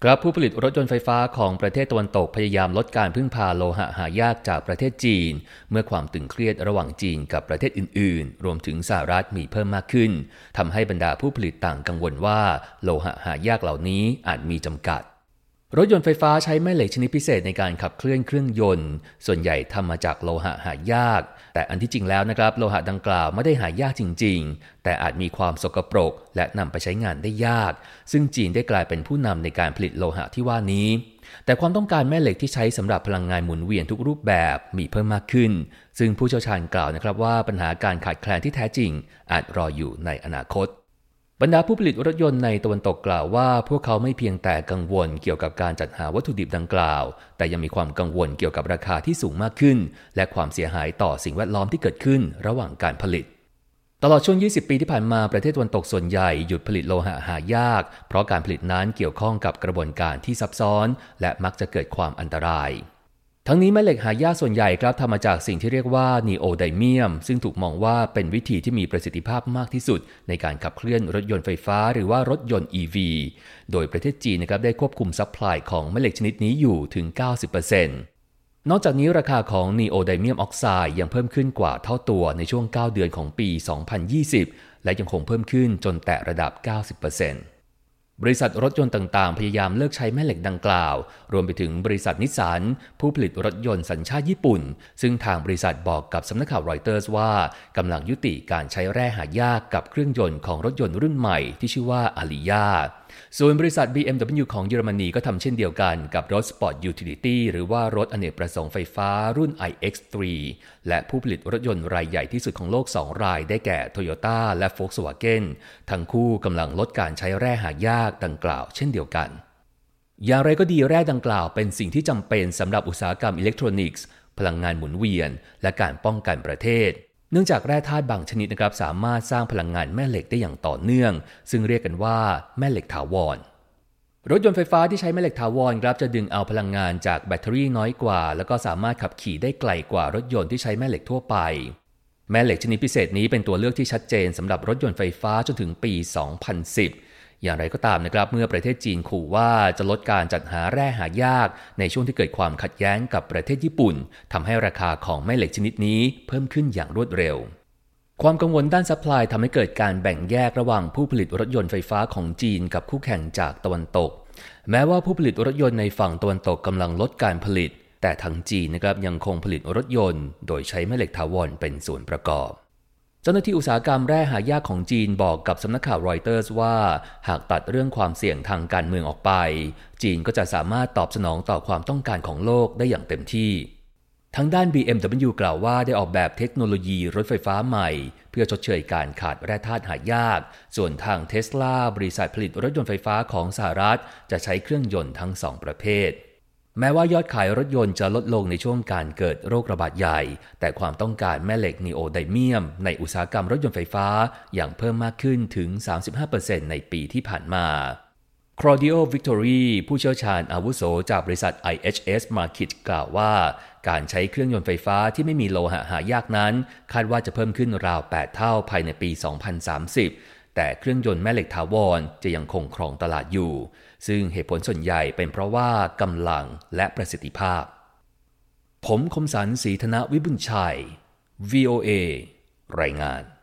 ครับผู้ผลิตรถยนต์ไฟฟ้าของประเทศตะวันตกพยายามลดการพึ่งพาโลหะหายากจากประเทศจีนเมื่อความตึงเครียดระหว่างจีนกับประเทศอื่นๆรวมถึงสหรัฐมีเพิ่มมากขึ้นทำให้บรรดาผู้ผลิตต่างกังวลว่าโลหะหายากเหล่านี้อาจมีจำกัดรถยนต์ไฟฟ้าใช้แม่เหล็กชนิดพิเศษในการขับเคลื่อนเครื่องยนต์ส่วนใหญ่ทำมาจากโลหะหายากแต่อันที่จริงแล้วนะครับโลหะดังกล่าวไม่ได้หายากจริงๆแต่อาจมีความสกปรกและนำไปใช้งานได้ยากซึ่งจีนได้กลายเป็นผู้นำในการผลิตโลหะที่ว่านี้แต่ความต้องการแม่เหล็กที่ใช้สำหรับพลังงานหมุนเวียนทุกรูปแบบมีเพิ่มมากขึ้นซึ่งผู้เชี่ยวชาญกล่าวนะครับว่าปัญหาการขาดแคลนที่แท้จริงอาจรออยู่ในอนาคตบรรดาผู้ผลิตรถยนต์ในตะวันตกกล่าวว่าพวกเขาไม่เพียงแต่กังวลเกี่ยวกับการจัดหาวัตถุดิบดังกล่าวแต่ยังมีความกังวลเกี่ยวกับราคาที่สูงมากขึ้นและความเสียหายต่อสิ่งแวดล้อมที่เกิดขึ้นระหว่างการผลิตตลอดช่วง20 ปีที่ผ่านมาประเทศตะวันตกส่วนใหญ่หยุดผลิตโลหะหายากเพราะการผลิตนั้นเกี่ยวข้องกับกระบวนการที่ซับซ้อนและมักจะเกิดความอันตรายทั้งนี้แม่เหล็กหายากส่วนใหญ่ครับทำมาจากสิ่งที่เรียกว่านีโอไดเมียมซึ่งถูกมองว่าเป็นวิธีที่มีประสิทธิภาพมากที่สุดในการขับเคลื่อนรถยนต์ไฟฟ้าหรือว่ารถยนต์ EV โดยประเทศจีนนะครับได้ควบคุมซัพพลายของแม่เหล็กชนิดนี้อยู่ถึง 90%นอกจากนี้ราคาของนีโอไดเมียมออกไซด์ยังเพิ่มขึ้นกว่าเท่าตัวในช่วง9 เดือนของปี 2020 และยังคงเพิ่มขึ้นจนแตะระดับ 90%บริษัทรถยนต์ต่างๆพยายามเลิกใช้แม่เหล็กดังกล่าวรวมไปถึงบริษัทนิสสันผู้ผลิตรถยนต์สัญชาติญี่ปุ่นซึ่งทางบริษัทบอกกับสำนักข่าวรอยเตอร์สว่ากำลังยุติการใช้แร่หายากกับเครื่องยนต์ของรถยนต์รุ่นใหม่ที่ชื่อว่าอาริยาส่วนบริษัท BMW ของเยอรมนีก็ทำเช่นเดียวกันกับรถ Sport Utility หรือว่ารถอเนกประสงค์ไฟฟ้ารุ่น iX3 และผู้ผลิตรถยนต์รายใหญ่ที่สุดของโลก2 รายได้แก่ Toyota และ Volkswagen ทั้งคู่กำลังลดการใช้แร่หายากดังกล่าวเช่นเดียวกันอย่างไรก็ดีแร่ดังกล่าวเป็นสิ่งที่จำเป็นสำหรับอุตสาหกรรมอิเล็กทรอนิกส์พลังงานหมุนเวียนและการป้องกันประเทศเนื่องจากแร่ธาตุบางชนิดนะครับสามารถสร้างพลังงานแม่เหล็กได้อย่างต่อเนื่องซึ่งเรียกกันว่าแม่เหล็กถาวรรถยนต์ไฟฟ้าที่ใช้แม่เหล็กถาวรครับจะดึงเอาพลังงานจากแบตเตอรี่น้อยกว่าแล้วก็สามารถขับขี่ได้ไกลกว่ารถยนต์ที่ใช้แม่เหล็กทั่วไปแม่เหล็กชนิดพิเศษนี้เป็นตัวเลือกที่ชัดเจนสำหรับรถยนต์ไฟฟ้าจนถึงปี 2010อย่างไรก็ตามนะครับเมื่อประเทศจีนขู่ว่าจะลดการจัดหาแร่หายากในช่วงที่เกิดความขัดแย้งกับประเทศญี่ปุ่นทำให้ราคาของแม่เหล็กชนิดนี้เพิ่มขึ้นอย่างรวดเร็วความกังวลด้านซัพพลายทำให้เกิดการแบ่งแยกระหว่างผู้ผลิตรถยนต์ไฟฟ้าของจีนกับคู่แข่งจากตะวันตกแม้ว่าผู้ผลิตรถยนต์ในฝั่งตะวันตกกำลังลดการผลิตแต่ทางจีนนะครับยังคงผลิตรถยนต์โดยใช้แม่เหล็กถาวรเป็นส่วนประกอบเจ้าหน้าที่อุตสาหกรรมแร่หายากของจีนบอกกับสำนักข่าวรอยเตอร์สว่าหากตัดเรื่องความเสี่ยงทางการเมืองออกไปจีนก็จะสามารถตอบสนองต่อความต้องการของโลกได้อย่างเต็มที่ทางด้าน BMW กล่าวว่าได้ออกแบบเทคโนโลยีรถไฟฟ้าใหม่เพื่อชดเชยการขาดแร่ธาตุหายากส่วนทาง Tesla บริษัทผลิตรถยนต์ไฟฟ้าของสหรัฐจะใช้เครื่องยนต์ทั้ง2 ประเภทแม้ว่ายอดขายรถยนต์จะลดลงในช่วงการเกิดโรคระบาดใหญ่แต่ความต้องการแม่เหล็กนีโอไดเมียมในอุตสาหกรรมรถยนต์ไฟฟ้าอย่างเพิ่มมากขึ้นถึง 35% ในปีที่ผ่านมาClaudio Victory ผู้เชี่ยวชาญอาวุโสจากบริษัท IHS Markit กล่าวว่าการใช้เครื่องยนต์ไฟฟ้าที่ไม่มีโลหะหายากนั้นคาดว่าจะเพิ่มขึ้นราว 8 เท่าภายในปี 2030 แต่เครื่องยนต์แม่เหล็กถาวรจะยังคงครองตลาดอยู่ซึ่งเหตุผลส่วนใหญ่เป็นเพราะว่ากำลังและประสิทธิภาพผมคมสันต์ ศรีธนวิบุญชัย VOA รายงาน